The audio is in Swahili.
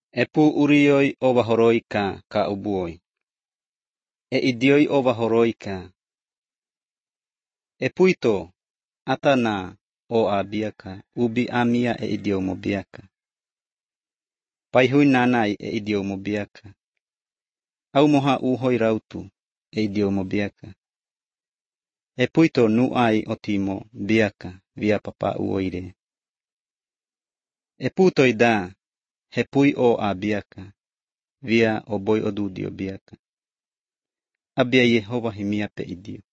Epu urioi ovahoroika ka ubuoi. E idioi ovahoroika. Epuito atana o abiaka ubi amia e idio mobiaka. Paihui nanai e idio mobiaka. Au moha uhoi rautu e idio mobiaka. Epuito nuai otimo biaka via papa uoire. Eputoi da hepui o abiaka via oboi odudio biaka. Abia Yehova himia pe idio.